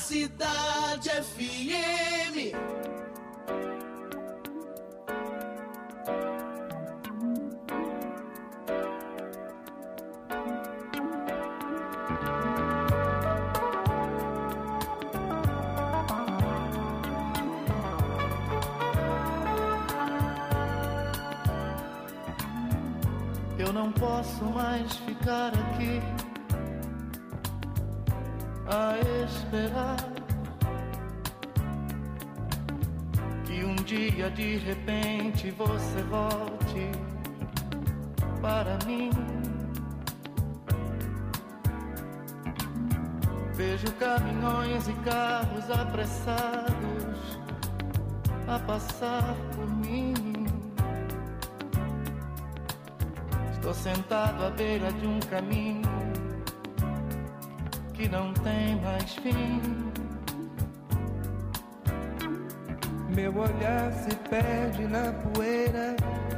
Cidade FM. Eu não posso mais ficar aqui a esperar que um dia de repente você volte para mim. Vejo caminhões e carros apressados a passar por mim. Estou sentado à beira de um caminho que não tem mais fim. Meu olhar se perde na poeira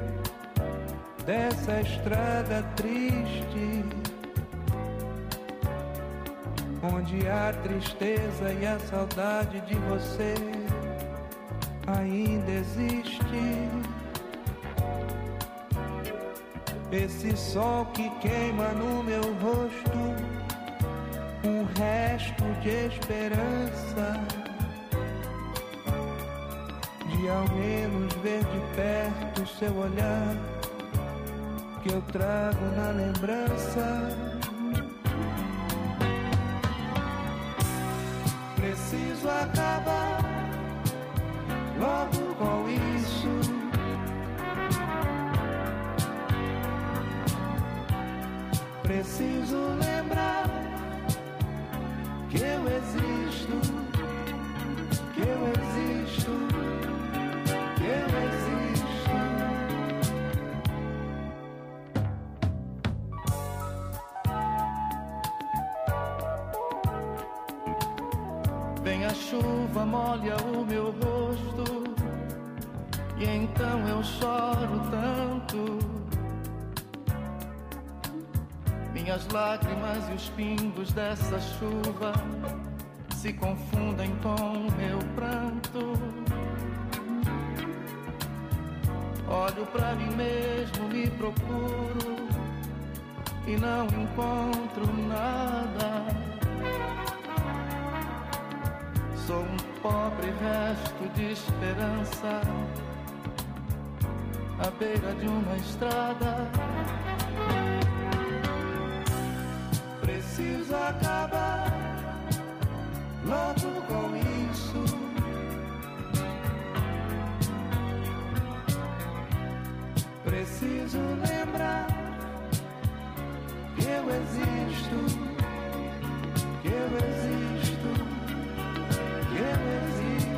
dessa estrada triste, onde a tristeza e a saudade de você ainda existe. Esse sol que queima no meu rosto, um resto de esperança, de ao menos ver de perto o seu olhar, que eu trago na lembrança. Preciso acabar logo com isso. Preciso lembrar que eu existo, que eu existo, que eu existo. Vem a chuva, molha o meu rosto, e então eu choro tanto. Minhas lágrimas e os pingos dessa chuva se confundem com meu pranto. Olho pra mim mesmo, me procuro e não encontro nada. Sou um pobre resto de esperança à beira de uma estrada. Preciso acabar logo com isso. Preciso lembrar que eu existo, que eu existo, que eu existo.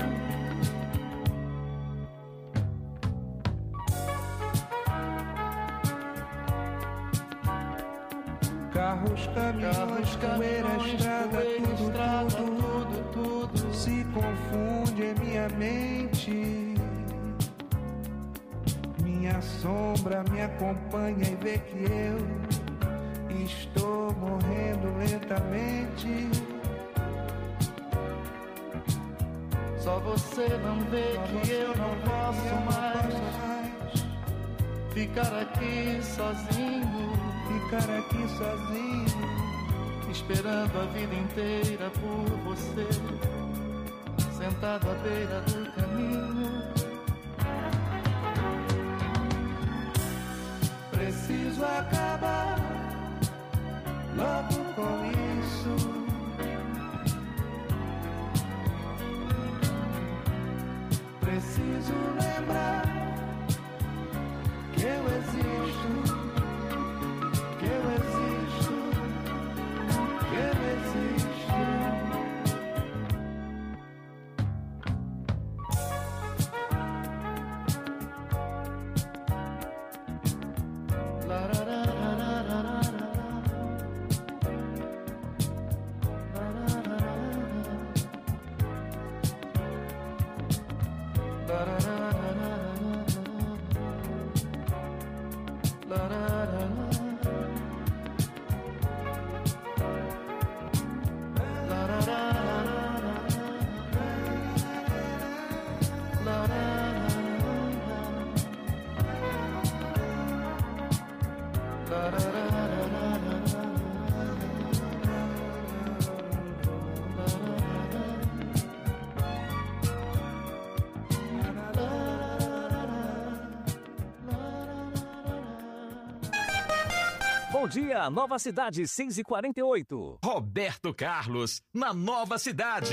Carros, caminhões, poeira, estrada, tudo se confunde em minha mente. Minha sombra me acompanha e vê que eu estou morrendo lentamente. Só você não vê que eu não posso mais ficar aqui sozinho, ficar aqui sozinho, esperando a vida inteira por você, sentado à beira do caminho. Preciso acabar logo com isso. Preciso lembrar que eu existo, que eu existo, que eu existo. Bom dia, Nova Cidade, 6h48. Roberto Carlos, na Nova Cidade.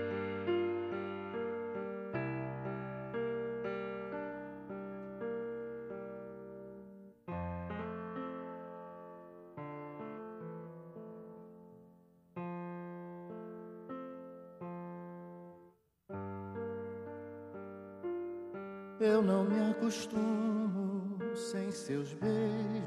Eu não me acostumo sem seus beijos,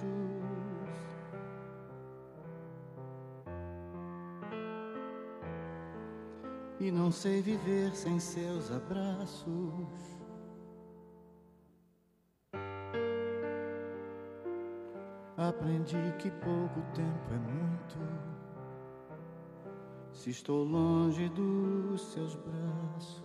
e não sei viver sem seus abraços. Aprendi que pouco tempo é muito se estou longe dos seus braços.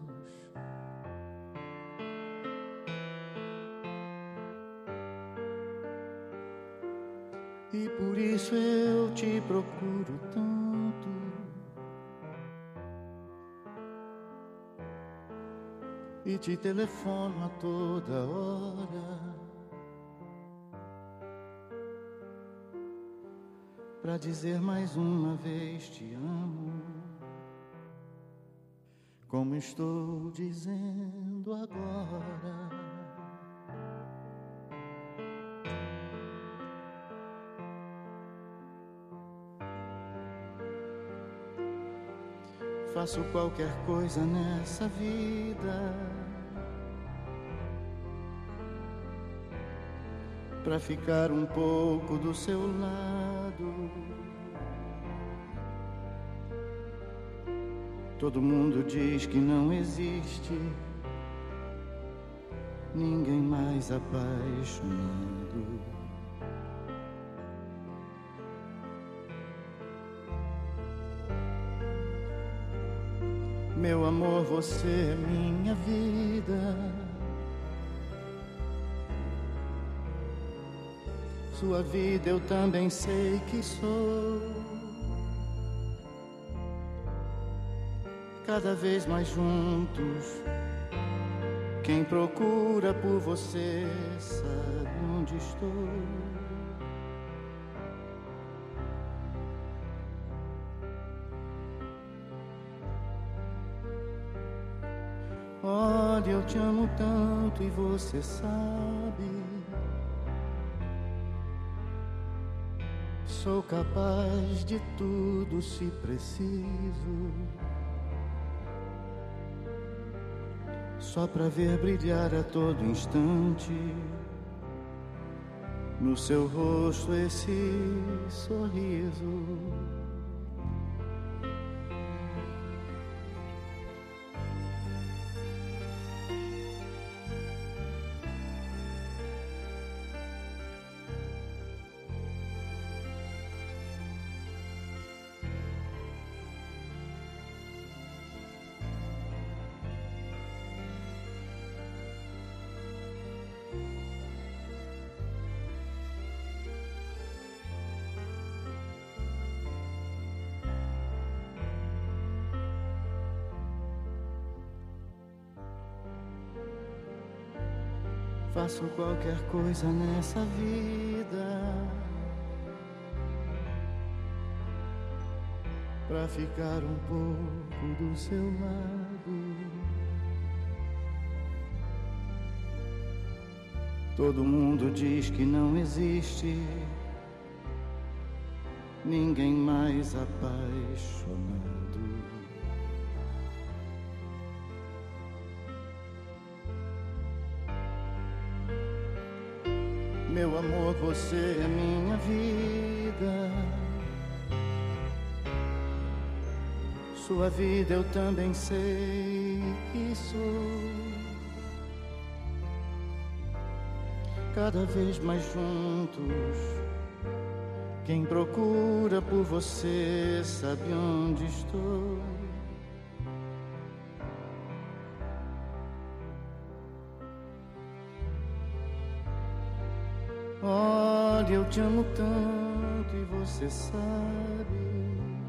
E por isso eu te procuro tanto, e te telefono a toda hora, pra dizer mais uma vez te amo, como estou dizendo agora. Faço qualquer coisa nessa vida pra ficar um pouco do seu lado. Todo mundo diz que não existe ninguém mais apaixonado. Meu amor, você é minha vida, sua vida eu também sei que sou. Cada vez mais juntos, quem procura por você sabe onde estou. Olha, eu te amo tanto e você sabe. Sou capaz de tudo se preciso, só pra ver brilhar a todo instante no seu rosto esse sorriso. Faço qualquer coisa nessa vida pra ficar um pouco do seu lado. Todo mundo diz que não existe ninguém mais apaixonado. Meu amor, você é minha vida, sua vida eu também sei que sou. Cada vez mais juntos, quem procura por você sabe onde estou. Olha, eu te amo tanto e você sabe.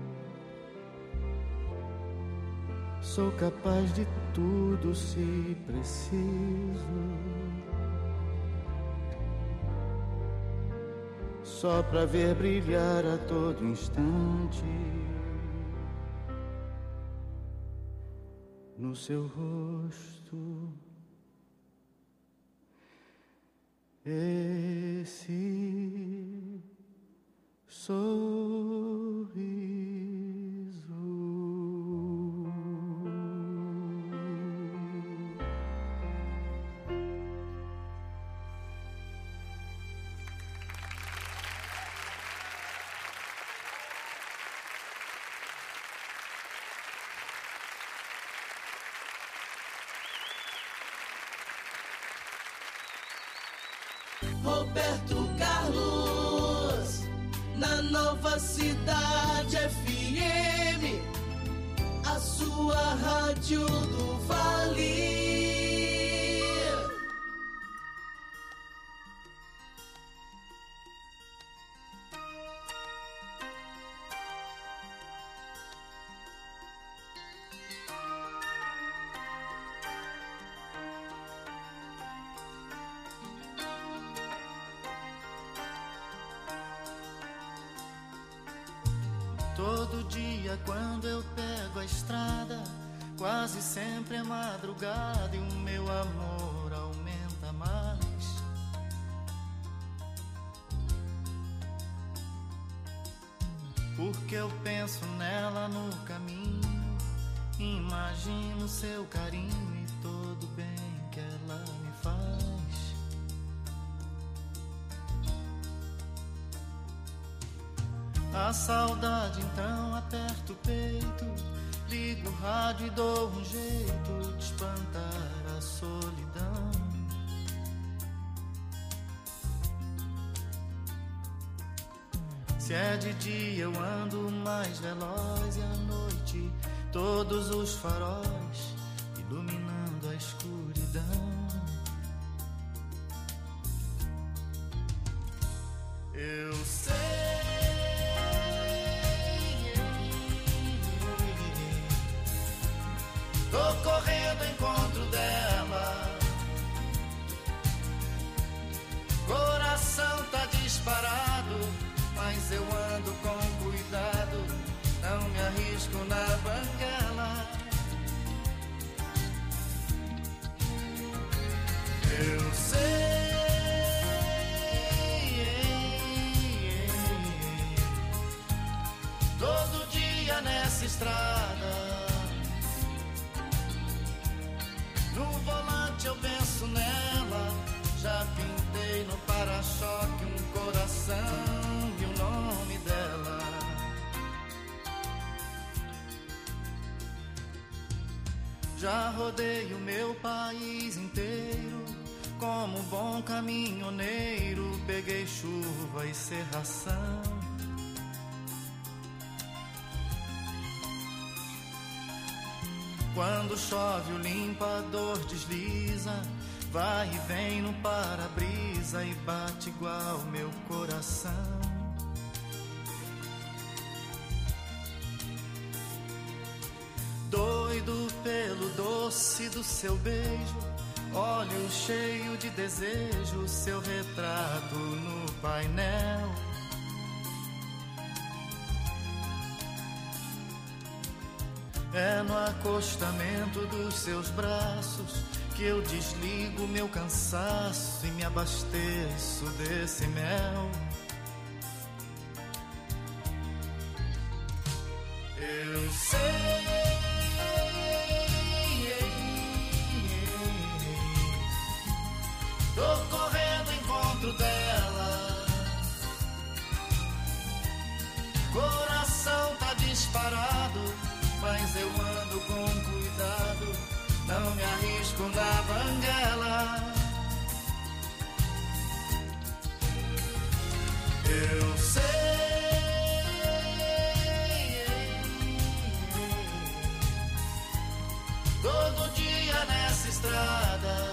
Sou capaz de tudo se preciso, só pra ver brilhar a todo instante no seu rosto esse sorriso. Roberto Carlos, na Nova Cidade FM, a sua rádio do Vale. Todo dia quando eu pego a estrada, quase sempre é madrugada e o meu amor aumenta mais. Porque eu penso nela no caminho, imagino seu carinho e todo o bem que ela me faz. A saudade então aperta o peito, ligo o rádio e dou um jeito de espantar a solidão. Se é de dia eu ando mais veloz e à noite todos os faróis iluminando a escuridão. Eu sei, tô correndo ao encontro dela, coração tá disparado, mas eu ando com cuidado, não me arrisco na banguela. Eu sei, todo dia nessa estrada, no volante eu penso nela, já pintei no para-choque um coração e o nome dela. Já rodei o meu país inteiro, como bom caminhoneiro, peguei chuva e cerração. Quando chove o limpador desliza, vai e vem no para-brisa e bate igual meu coração. Doido pelo doce do seu beijo, olho cheio de desejo, seu retrato no painel. É no acostamento dos seus braços que eu desligo meu cansaço e me abasteço desse mel. Eu sei, tô correndo ao encontro dela, coração tá disparado, mas eu ando com cuidado, não me arrisco na banguela. Eu sei, todo dia nessa estrada,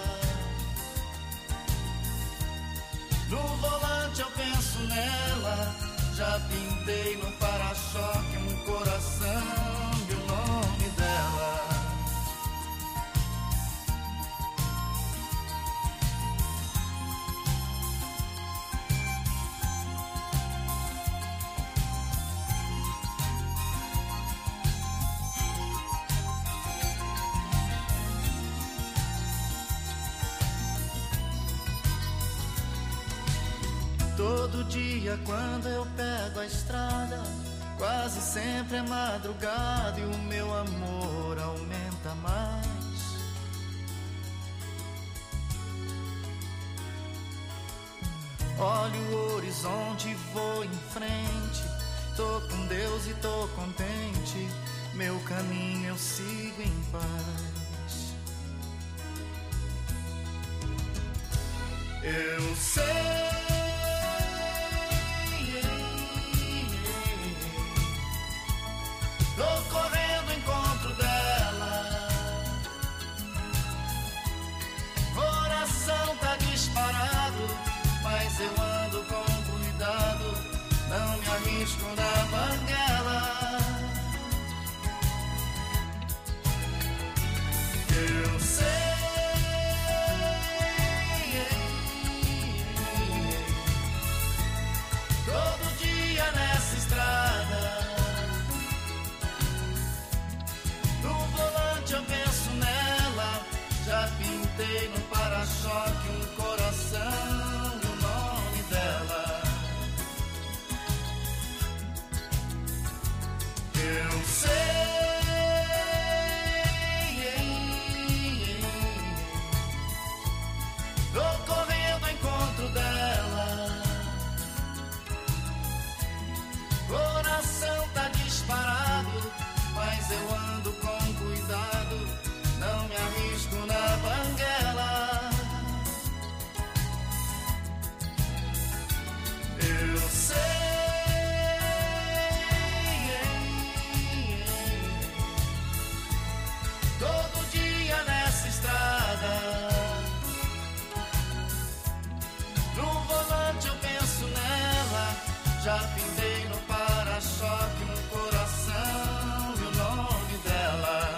no volante eu penso nela, já pintei no para-choque um coração e o nome dela. Todo dia quando eu pego a estrada, quase sempre é madrugada e o meu amor aumenta mais. Olho o horizonte e vou em frente. Tô com Deus e tô contente. Meu caminho eu sigo em paz. Eu sei, tô correndo ao encontro dela. Coração tá disparado, mas eu ando com cuidado, não me arrisco na banguela. Eu sei, todo dia nessa estrada, no volante eu penso nela, já pintei no para-choque um coração e o nome dela. Eu sei, tô correndo ao encontro dela. Coração tá disparado, mas eu ando com cuidado, não me arrisco na banguela. Eu sei, todo dia nessa estrada, no volante eu penso nela, já pintei no para-choque um coração e o nome dela.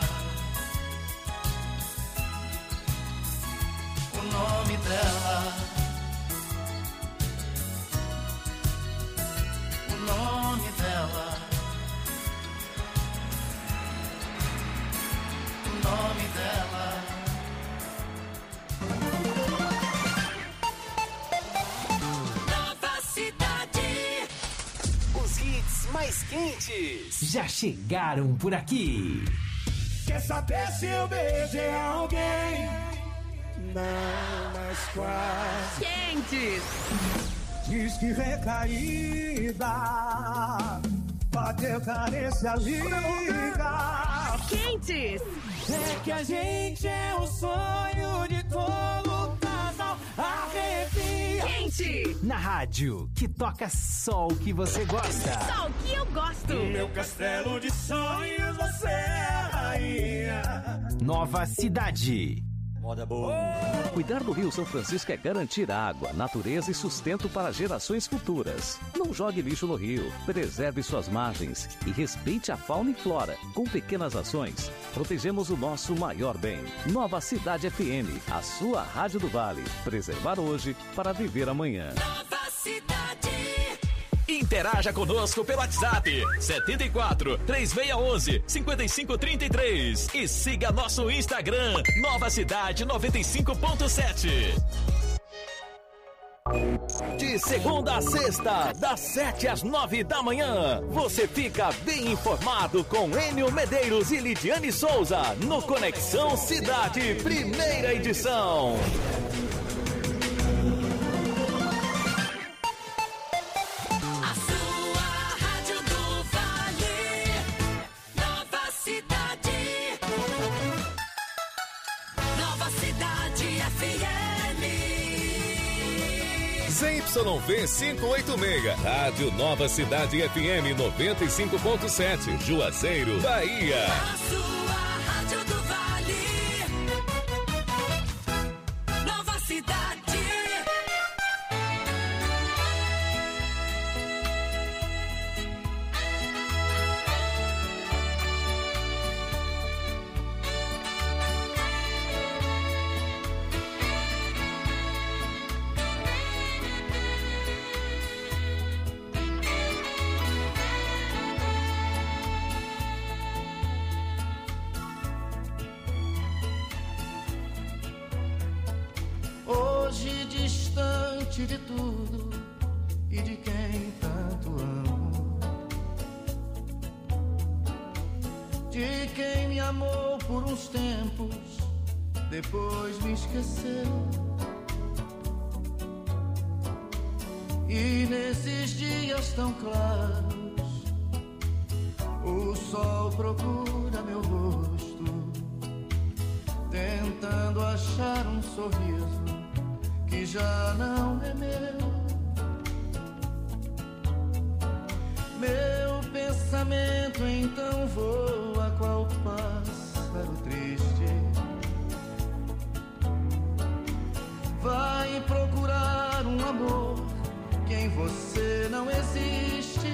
O nome dela. O nome dela. O nome dela. Nova Cidade. Os hits mais quentes já chegaram por aqui. Quer saber se eu beijei alguém? Não, mas quase. Quentes. Diz que recaída, bateu carência, liga. Quentes. É que a gente é o sonho de todo casal, arrepia. Quente. Na rádio que toca só o que você gosta. Só o que eu gosto. No meu castelo de sonhos você é a rainha. Nova Cidade. Moda boa. Cuidar do Rio São Francisco é garantir água, natureza e sustento para gerações futuras. Não jogue lixo no rio, preserve suas margens e respeite a fauna e flora. Com pequenas ações, protegemos o nosso maior bem. Nova Cidade FM, a sua rádio do Vale. Preservar hoje para viver amanhã. Nova Cidade. Interaja conosco pelo WhatsApp 74 3611 5533 e siga nosso Instagram Nova Cidade 95.7. De segunda a sexta, das 7 às 9 da manhã, você fica bem informado com Enio Medeiros e Lidiane Souza no Conexão Cidade, primeira edição. ZYV 586, Rádio Nova Cidade FM 95.7, Juazeiro, Bahia. A sua rádio do Vale. Nova Cidade. Hoje distante de tudo, e de quem tanto amo, de quem me amou por uns tempos, depois me esqueceu. E nesses dias tão claros, o sol procura meu rosto, tentando achar um sorriso que já não é meu. Meu pensamento então voa qual pássaro triste, vai procurar um amor que em você não existe,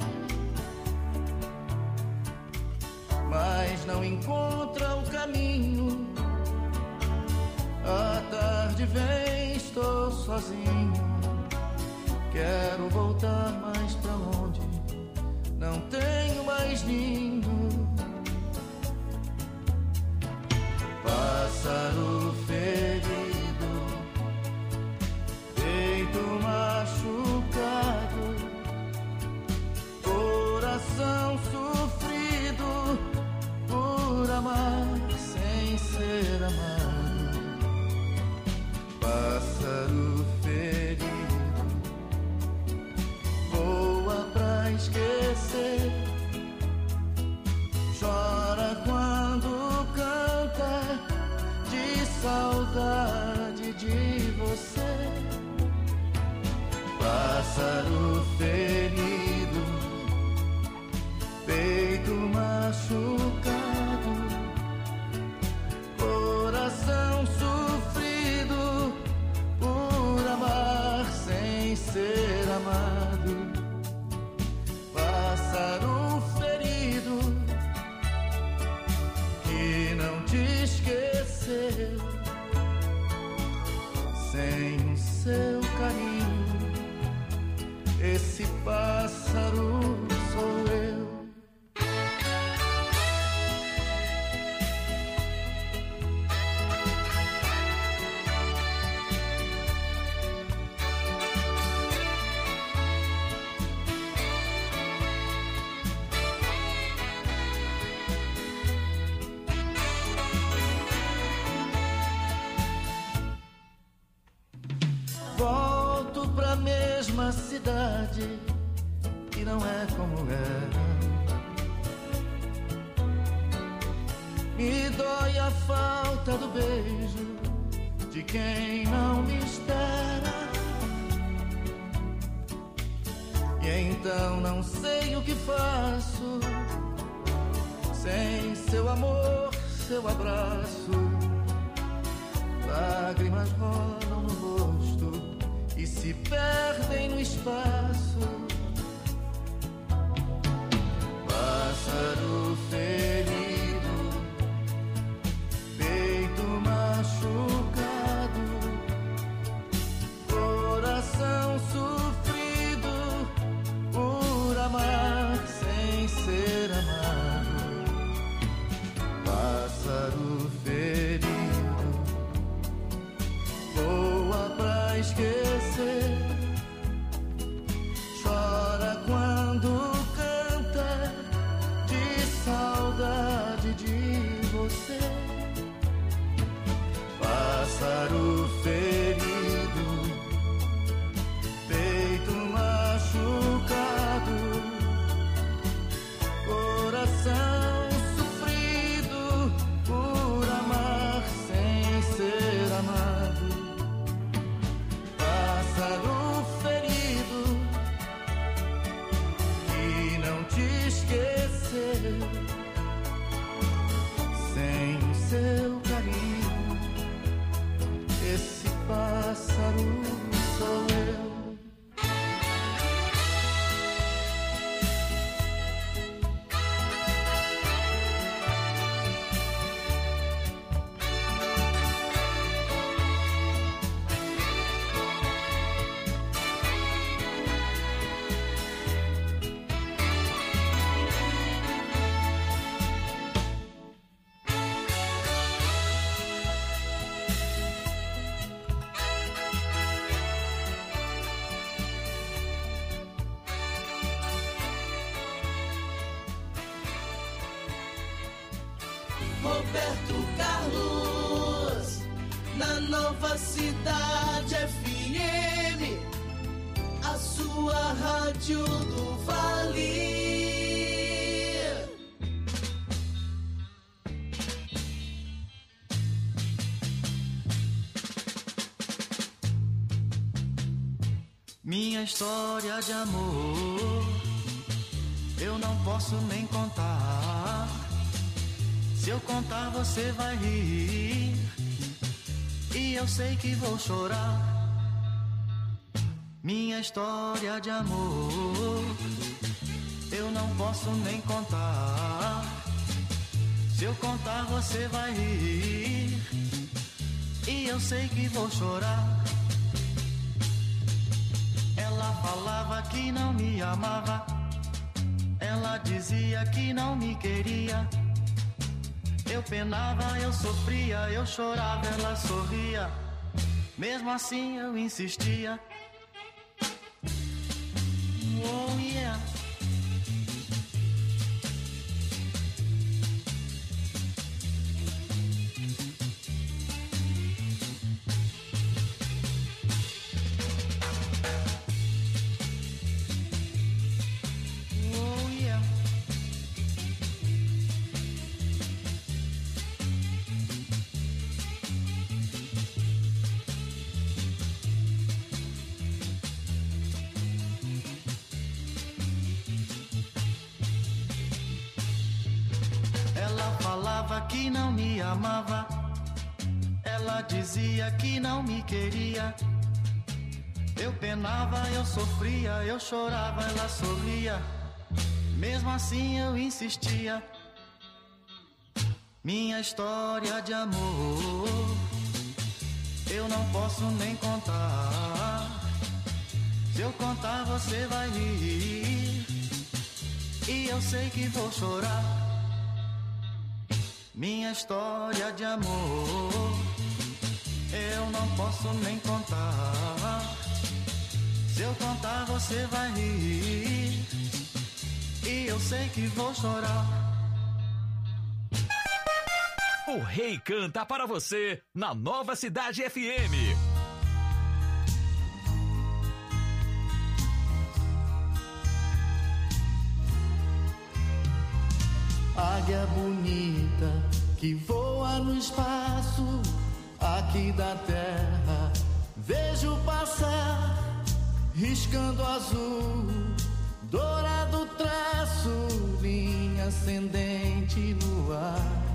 mas não encontra o caminho. A tarde vem, estou sozinho, quero voltar mais pra onde não tenho mais ninho. Pássaro ferido, peito machucado, coração sofrido por amar sem ser amado. Pássaro ferido, voa pra esquecer, chora quando canta de saudade de você. Pássaro ferido, peito machucado, coração sofrido por amar sem ser amado. Pássaro ferido que não te esqueceu, sem o seu carinho, esse pássaro sou eu. Volto pra mesma cidade que não é como era. Me dói a falta do beijo de quem não me espera. E então não sei o que faço sem seu amor, seu abraço. Lágrimas rolam no rosto e se perdem no espaço. Pássaro ferido, peito machucado, coração sofrido por amar sem ser amado. Pássaro ferido, voa pra esquecer, chora quando canta de saudade de você. Pássaro ferido, peito machucado, coração sofrido por amar sem ser amado. Pássaro Roberto Carlos, na Nova Cidade FM, a sua rádio do Vale. Minha história de amor eu não posso nem contar. Se eu contar você vai rir e eu sei que vou chorar. Minha história de amor eu não posso nem contar. Se eu contar você vai rir e eu sei que vou chorar. Ela falava que não me amava, ela dizia que não me queria. Eu penava, eu sofria, eu chorava, ela sorria. Mesmo assim eu insistia. Oh yeah. Que não me amava, ela dizia que não me queria. Eu penava, eu sofria, eu chorava, ela sorria. Mesmo assim eu insistia. Minha história de amor eu não posso nem contar. Se eu contar você vai rir e eu sei que vou chorar. Minha história de amor eu não posso nem contar. Se eu contar você vai rir e eu sei que vou chorar. O Rei canta para você na Nova Cidade FM. Águia bonita que voa no espaço aqui da terra, vejo passar riscando azul, dourado traço, linha ascendente no ar.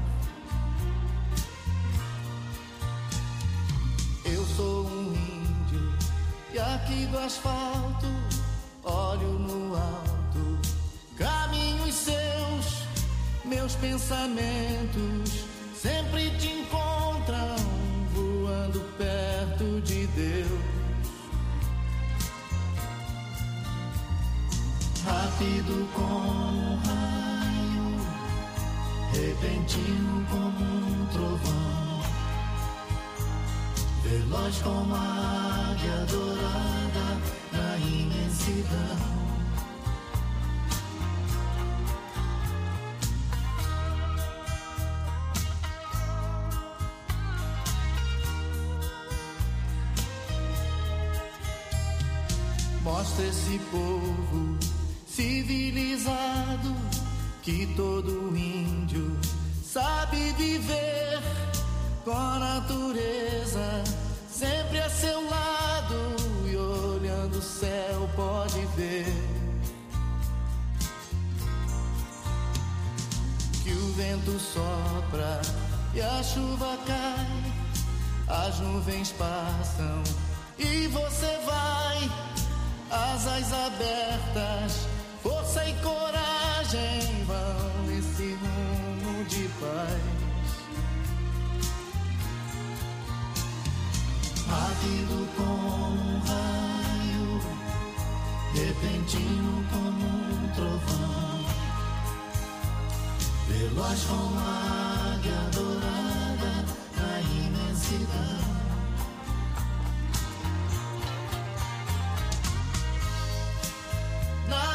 Eu sou um índio e aqui do asfalto olho no alto, caminhos seus, meus pensamentos sempre te encontram voando perto de Deus. Rápido como um raio, repentino como um trovão, veloz como a águia dourada na imensidão. Mostra esse povo civilizado que todo índio sabe viver com a natureza sempre a seu lado e olhando o céu pode ver que o vento sopra e a chuva cai, as nuvens passam e você vai, asas abertas, força e coragem vão nesse rumo de paz. Rápido como um raio, repentino como um trovão, veloz como a águia dourada na imensidão.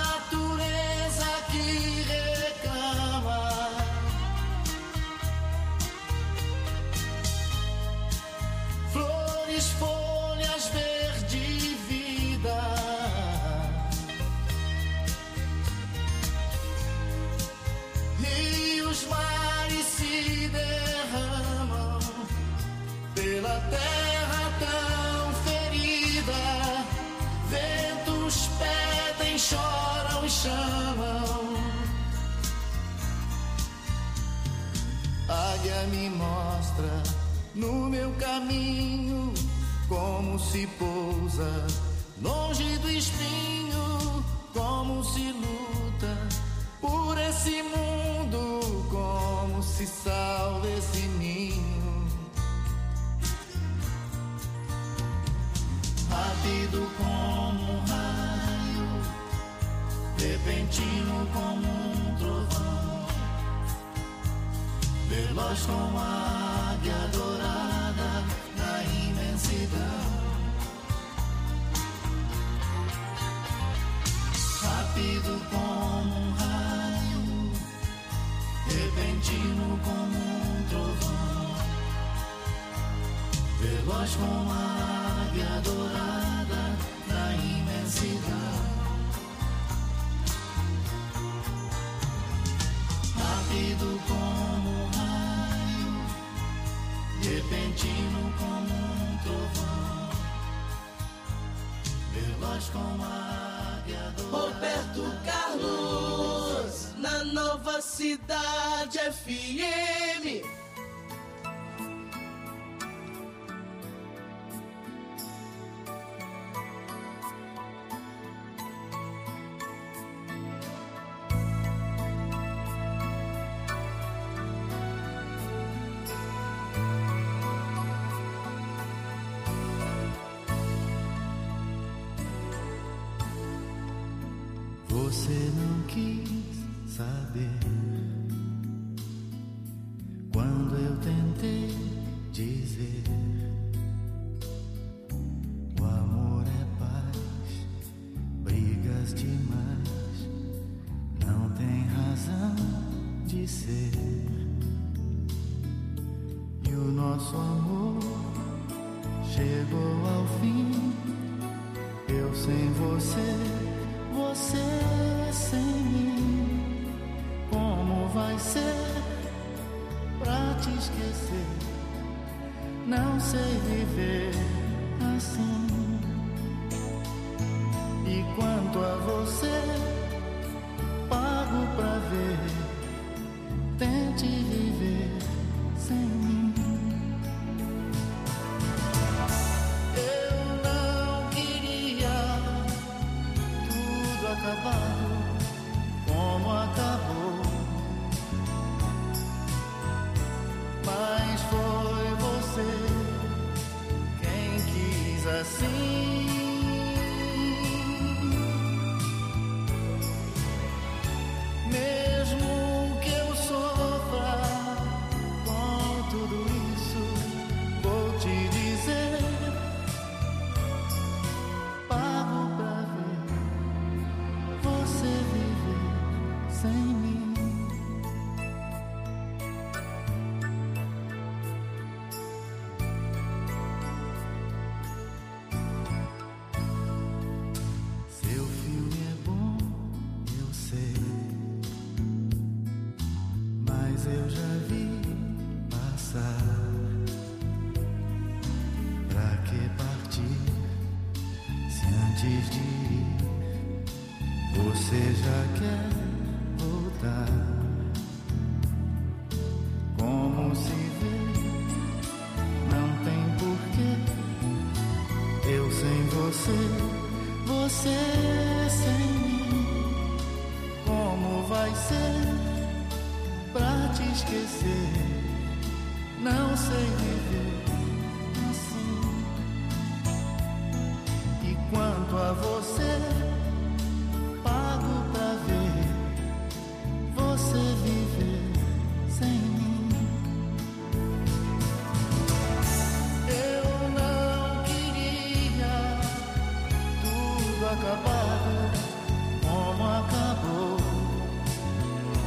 Natureza que reclama flores, folhas verde vida. Rios, mares se derramam pela terra tão ferida. Ventos pedem, choram e chamam. Águia me mostra no meu caminho como se pousa longe do espinho, como se luta por esse mundo, como se salva esse ninho. Rápido como um raio, repentino como um trovão, veloz como a águia dourada na imensidão. Rápido como um raio, repentino como um trovão, veloz como a águia dourada na imensidão. Rápido como um raio, repentino como um trovão, veloz como a águia dourada. Roberto Carlos, na Nova Cidade FM. Você não quis saber quando eu tentei dizer: o amor é paz, brigas demais, não tem razão de ser. E o nosso amor chegou ao fim, eu sem você, você sem mim. Como vai ser pra te esquecer? Não sei viver assim. E quanto a você, pago pra ver. Tente viver sem mim. Eu não queria tudo acabado como acabou, mas foi você quem quis assim. Mesmo que eu sofra com tudo isso, vou te dizer: pago pra ver você viver sem mim. Seu filme é bom, eu sei, mas eu já vi passar. Pra que partir se antes de ir você já quer voltar? Como se vê, não tem porquê. Eu sem você, você sem mim. Como vai ser pra te esquecer? Não sei viver assim. E quanto a você, pago pra ver você viver sem mim. Eu não queria tudo acabado como acabou,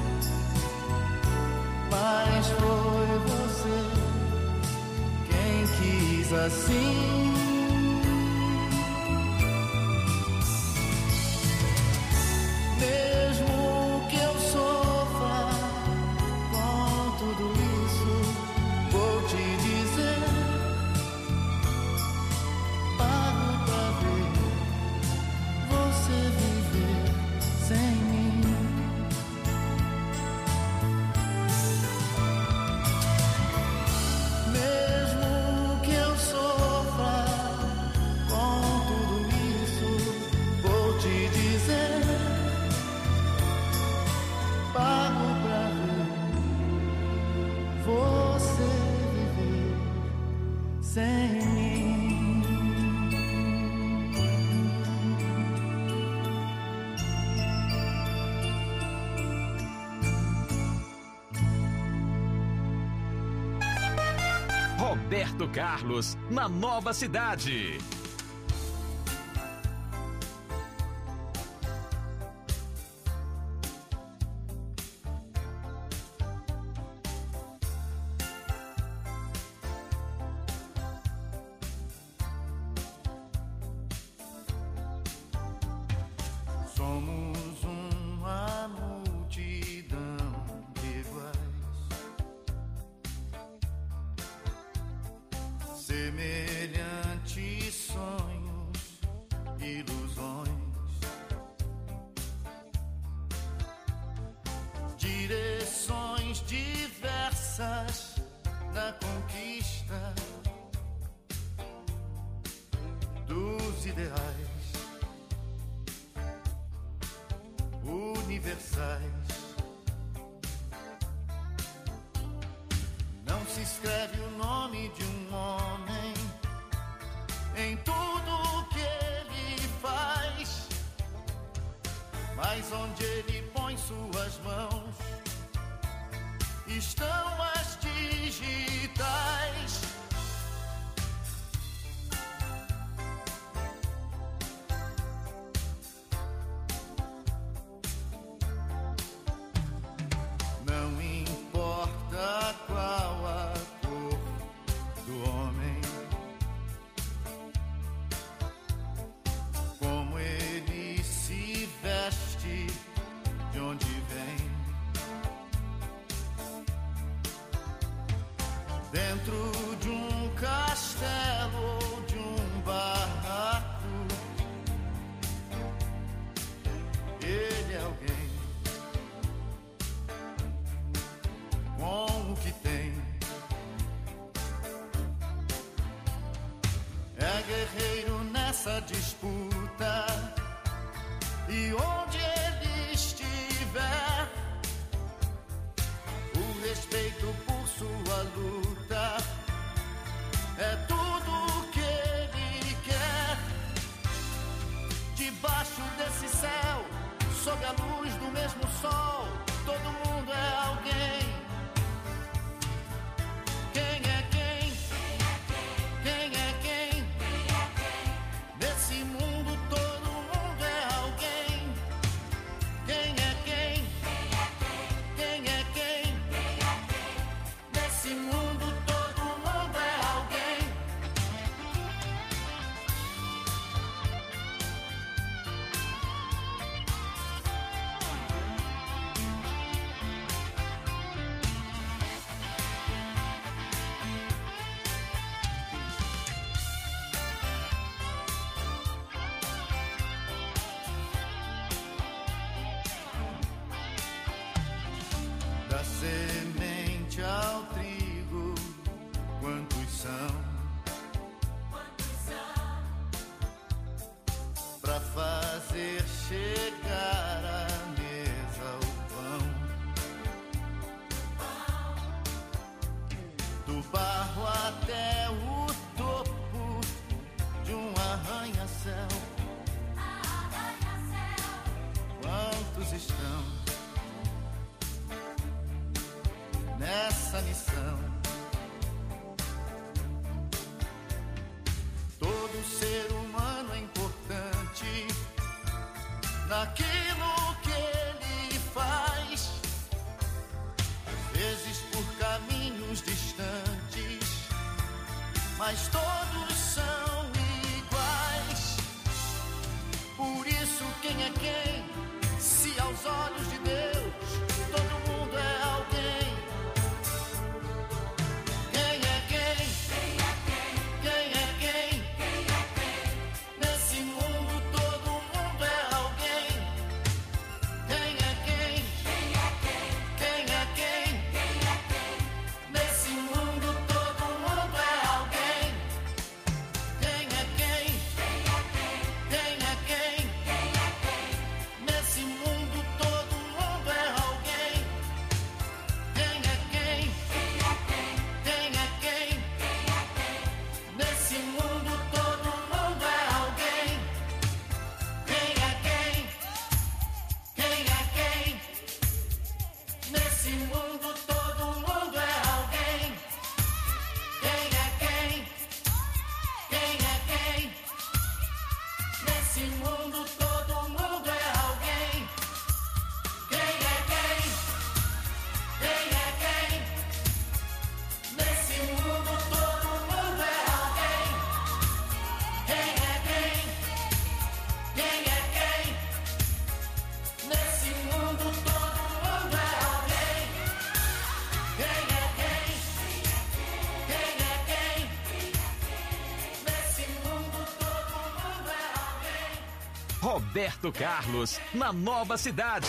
mas foi você quem Mesmo que eu sofra com tudo isso, vou te dizer, pago pra ver você viver sem mim. Mesmo que eu sofra com tudo isso, vou te dizer, pago pra ver você viver sem mim. Roberto Carlos, na Nova Cidade. Somos uma multidão de iguais, semelhantes sonhos, ilusões, direções diversas na conquista dos ideais universais. Não se escreve o nome de um homem em tudo que ele faz, mas onde ele põe suas mãos estão as digitais. Não importa qual a cor do homem, como ele se veste, de onde vem, dentro de um castelo ou de um barraco, ele é alguém com o que tem. É guerreiro nessa disputa, e onde ele estiver, o respeito por sua luta é tudo que ele quer. Debaixo desse céu, sob a luz do mesmo sol, todo mundo é alguém. Quem é quem? Quem é quem? Nesse mundo todo mundo é alguém. Quem é quem? Quem é quem? Nesse mundo todo mundo é alguém. Da semente ao trigo, quantos são? Pra fazer chegar à mesa o pão, do barro até o topo de um arranha-céu. Quantos estão nessa missão? Todo ser humano é importante naquilo que ele faz, às vezes por caminhos distantes, mas todos Roberto Carlos, na Nova Cidade.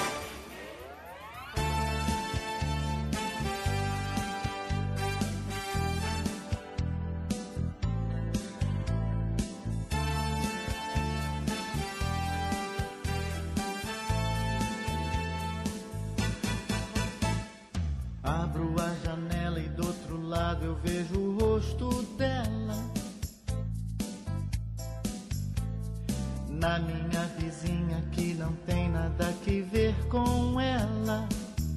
Abro a janela e do outro lado eu vejo o rosto dela. Na minha vizinha que não tem nada que ver com ela.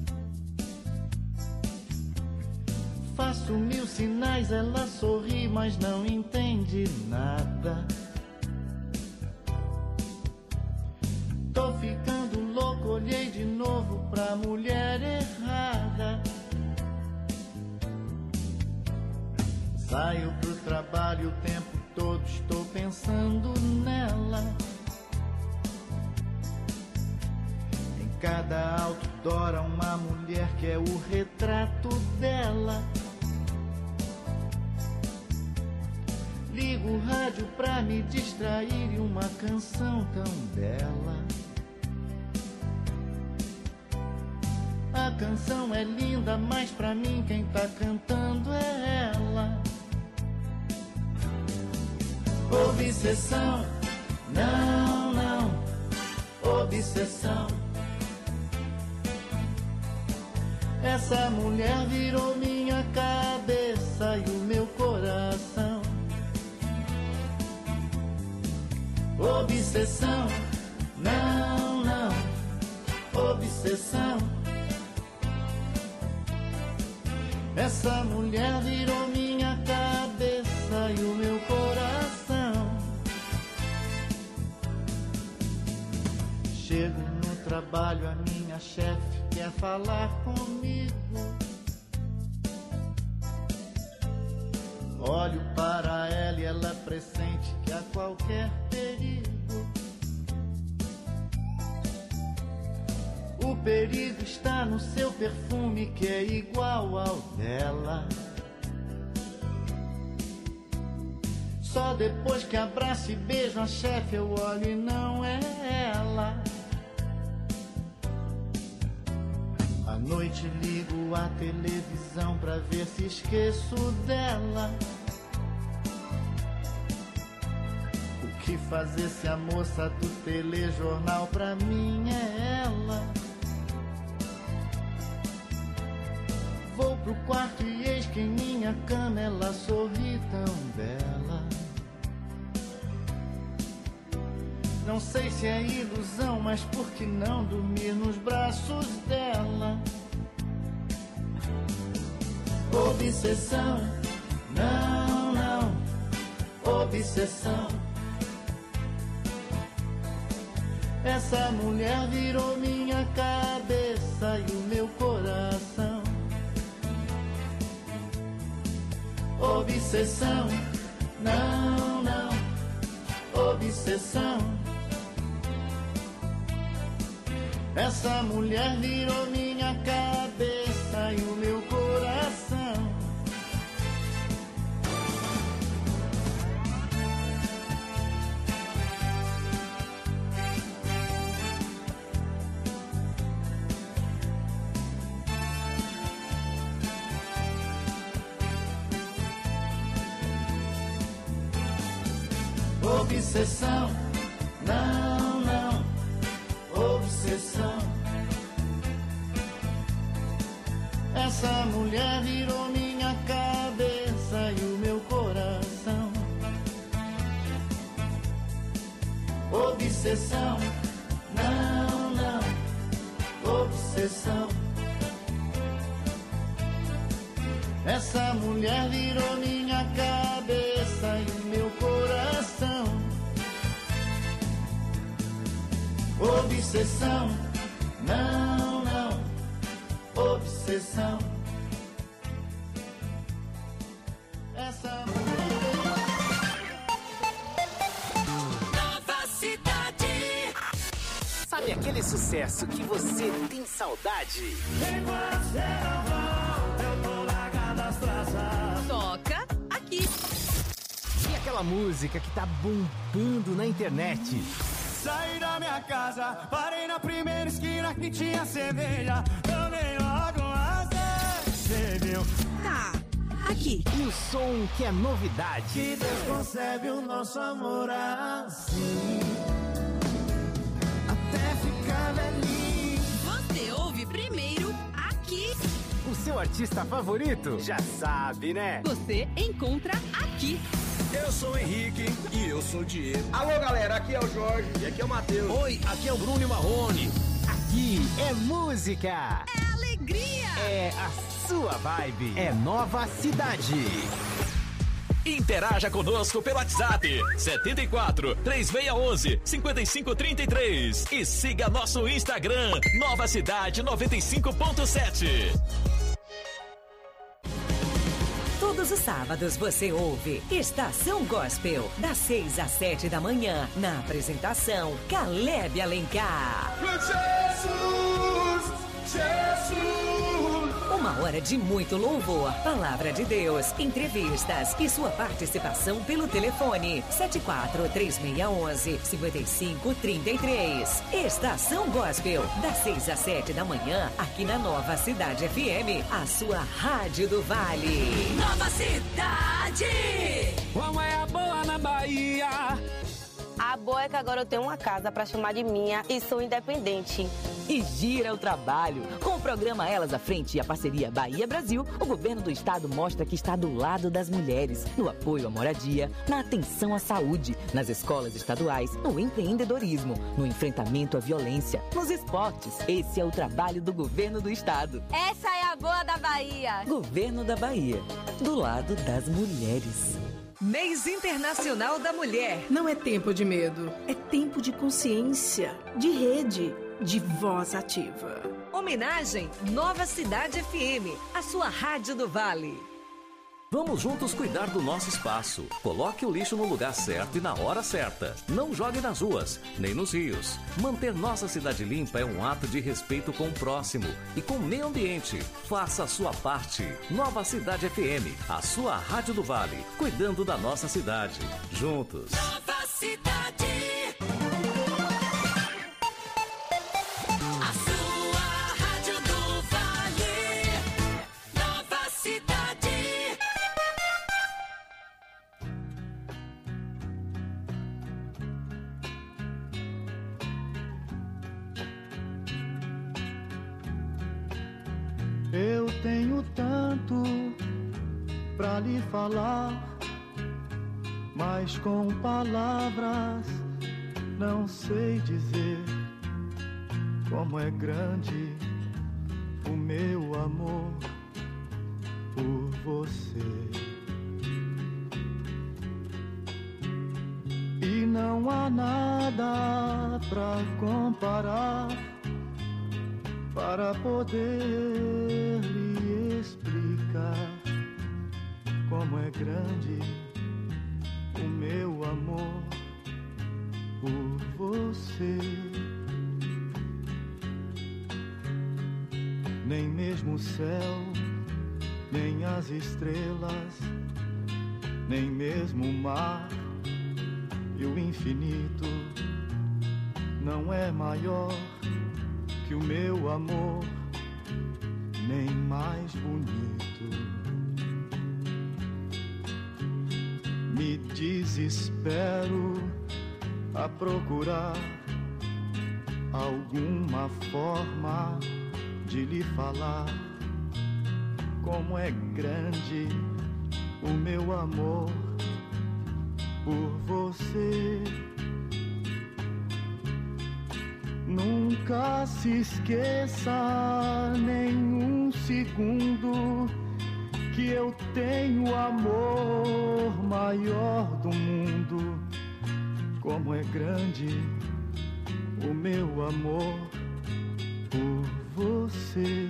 Faço 1000 sinais, ela sorri, mas não entende nada. Tô ficando louco, olhei de novo pra mulher errada. Saio pro trabalho o tempo todo, estou pensando nela. Em cada outdoor há uma mulher que é o retrato dela. Ligo o rádio pra me distrair e uma canção tão bela. A canção é linda, mas pra mim quem tá cantando é ela. Obsessão, não, não, obsessão. Essa mulher virou minha cabeça e o meu coração. Obsessão, não, não, obsessão. Essa mulher virou minha cabeça e o meu coração. Chego no trabalho, a minha chefe quer falar comigo. Olho para ela e ela pressente que há qualquer perigo. O perigo está no seu perfume que é igual ao dela. Só depois que abraço e beijo a chefe eu olho e não é ela. À noite ligo a televisão pra ver se esqueço dela. O que fazer se a moça do telejornal pra mim é ela? Vou pro quarto e eis que em minha cama ela sorri tão bela. Não sei se é ilusão, mas por que não dormir nos braços dela? Obsessão, não, não, obsessão. Essa mulher virou minha cabeça e o meu coração. Obsessão, não, não, obsessão. Essa mulher virou minha cabeça e o meu coração. Obsessão, não, não, obsessão. Essa mulher virou minha cabeça e o meu coração. Obsessão, não, não, obsessão. Essa mulher virou minha cabeça e o meu coração. Obsessão, não, não, obsessão. Essa Nova Cidade. Sabe aquele sucesso que você tem saudade? Toca aqui. E aquela música que tá bombando na internet? Saí da minha casa, parei na primeira esquina que tinha cerveja. Tomei logo uma cerveja. Tá, aqui. E o som que é novidade. Que Deus concebe o nosso amor assim, até ficar velhinho. Você ouve primeiro aqui. O seu artista favorito? Já sabe, né? Você encontra aqui. Eu sou o Henrique e eu sou o Diego. Alô, galera, aqui é o Jorge e aqui é o Matheus. Oi, aqui é o Bruno e Marrone. Aqui é música. É alegria. É a sua vibe. É Nova Cidade. Interaja conosco pelo WhatsApp 74 3611 5533 e siga nosso Instagram Nova Cidade 95.7. Todos os sábados você ouve Estação Gospel, das 6 às 7 da manhã, na apresentação Caleb Alencar. Jesus, Jesus. Uma hora de muito louvor, palavra de Deus, entrevistas e sua participação pelo telefone 74-3611-5533. Estação Gospel, das 6 às 7 da manhã, aqui na Nova Cidade FM, a sua rádio do Vale. Nova Cidade. Como é a boa na Bahia? A boa é que agora eu tenho uma casa pra chamar de minha e sou independente. E gira o trabalho. Com o programa Elas à Frente e a parceria Bahia-Brasil, o governo do estado mostra que está do lado das mulheres, no apoio à moradia, na atenção à saúde, nas escolas estaduais, no empreendedorismo, no enfrentamento à violência, nos esportes. Esse é o trabalho do governo do estado. Essa é a boa da Bahia. Governo da Bahia, do lado das mulheres. Mês Internacional da Mulher. Não é tempo de medo, é tempo de consciência, de rede, de voz ativa. Homenagem Nova Cidade FM, a sua rádio do Vale. Vamos juntos cuidar do nosso espaço. Coloque o lixo no lugar certo e na hora certa. Não jogue nas ruas, nem nos rios. Manter nossa cidade limpa é um ato de respeito com o próximo e com o meio ambiente. Faça a sua parte. Nova Cidade FM, a sua rádio do Vale, cuidando da nossa cidade. Juntos. Nova Cidade. A sua rádio do Vale. Nova Cidade. Eu tenho tanto pra lhe falar, mas com palavras não sei dizer como é grande o meu amor por você. E não há nada pra comparar, para poder lhe explicar como é grande o meu amor por você. Nem mesmo o céu, nem as estrelas, nem mesmo o mar e o infinito não é maior que o meu amor, nem mais bonito. Me desespero a procurar alguma forma de lhe falar como é grande o meu amor por você. Nunca se esqueça nem um segundo que eu tenho o amor maior do mundo. Como é grande o meu amor por você.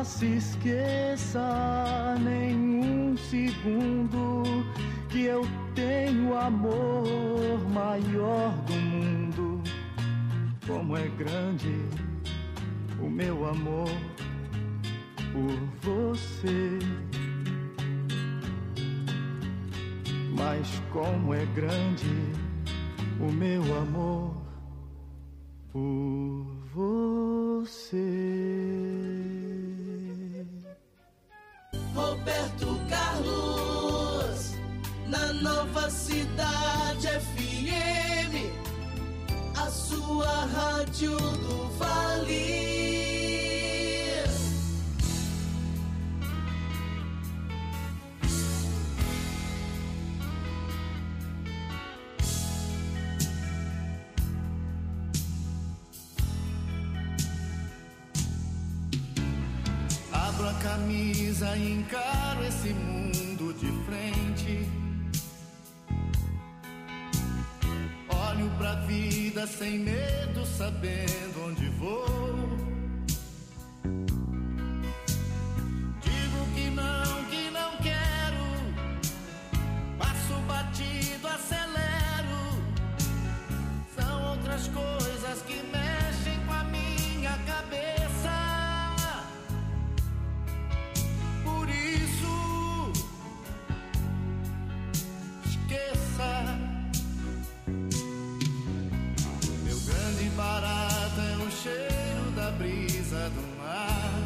nunca se esqueça nenhum segundo que eu tenho o amor maior do mundo. Como é grande o meu amor por você. Mas como é grande o meu amor por você. Roberto Carlos, na Nova Cidade FM, a sua rádio do Vale. Abro a camisa e encaro esse mundo de frente. Olho pra vida sem medo, sabendo onde vou. Digo que não quero. Passo batido, acelero. São outras coisas que mexem com a minha cabeça. Por isso, esqueça. Meu grande barato é o cheiro da brisa do mar.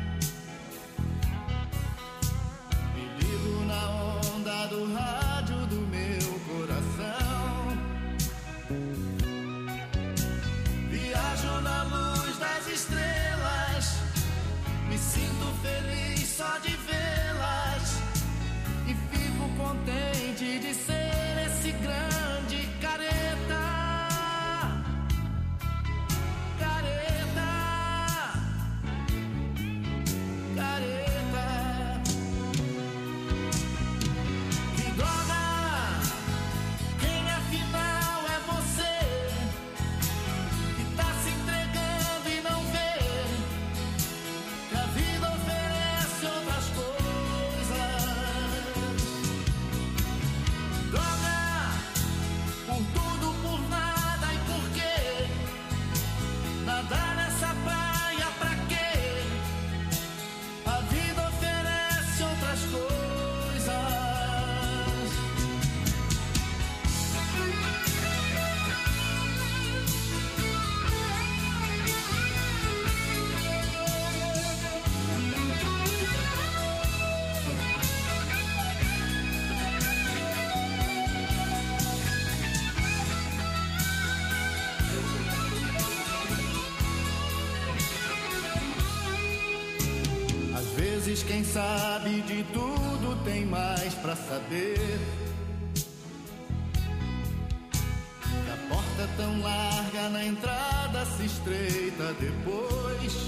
Me ligo na onda do rádio do meu coração. Viajo na luz das estrelas. Me sinto feliz só de vê-las. E fico contente de ser esse grande careta. Careta. Careta. Que droga! Quem afinal é você? Que tá se entregando e não vê que a vida oferece outras coisas. Droga! Por tudo, por nada e por quê? Nadar nessa praia pra quê? A vida oferece outras coisas. Às vezes quem sabe de tudo tem mais pra saber. Que a porta tão larga na entrada se estreita depois.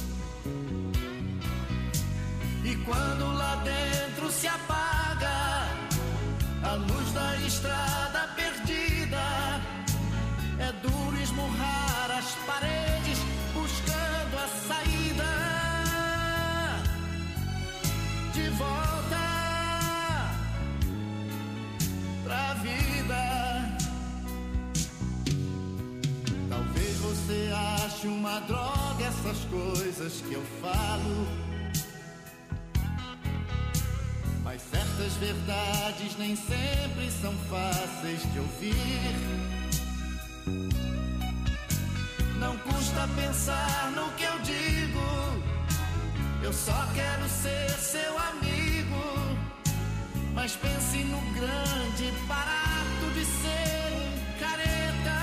E quando lá dentro se apaga a luz da estrada perdida, é duro esmurrar as paredes buscando a saída. De volta pra vida. Talvez você ache uma droga essas coisas que eu falo, mas certas verdades nem sempre são fáceis de ouvir. Não custa pensar no que eu digo. Eu só quero ser seu amigo. Mas pense no grande barato de ser um careta.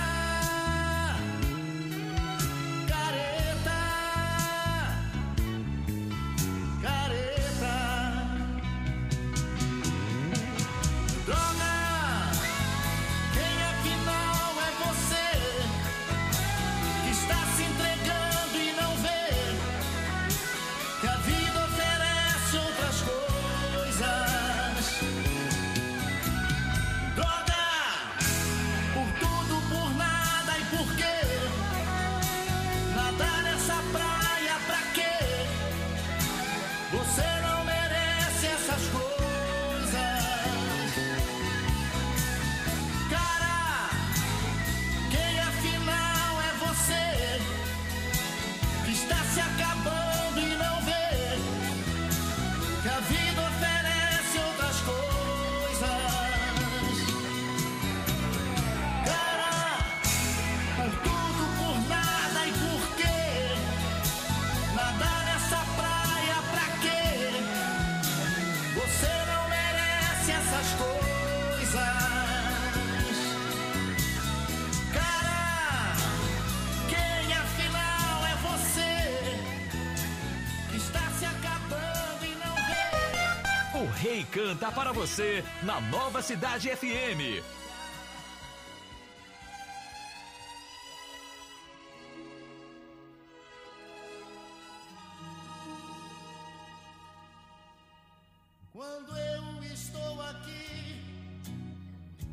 Careta. Careta. Droga! Quem afinal é você? Que está se entregando e não vê que a vida oferece outras coisas. Cara, quem afinal é você? Está se acabando e não vê. O Rei canta para você na Nova Cidade FM.